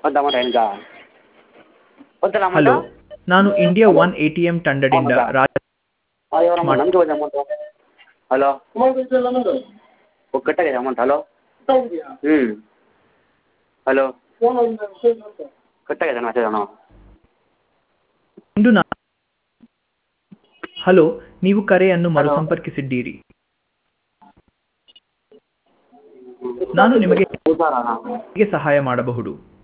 ಒಂದು ಅಮೌಂಟ್ ಹೆಂಗ ಗೊತ್ತಲ್ಲ ಅಮೌಂಟು ಹಲೋ, ನಾನು India hello one A T M ತಂಡದಿಂದ ಹೌದಾ ರಾಜ್ ಅಯ್ಯೋ ನಮ್ಮ ಮಾಡ್ ನಮಗೆ ಒಂದು ಅಮೌಂಟು ಹಲೋ ಕಟ್ಟಾಗಿದೆ ಅಮೌಂಟ್ ಹಲೋ ಹ್ಞೂ ಹಲೋ ಕಟ್ಟಾಗಿದೆ ಮೆಸೇಜ್ ಅಣ್ಣ ಇಂದು ಹಲೋ, ನೀವು ಕರೆಯನ್ನು ಹಲೋ ಮರುಸಂಪರ್ಕಿಸಿದ್ದೀರಿ. ನಾನು ನಿಮಗೆ ಸರ್ ಅಣ್ಣ ಹೇಗೆ ಸಹಾಯ ಮಾಡಬಹುದು?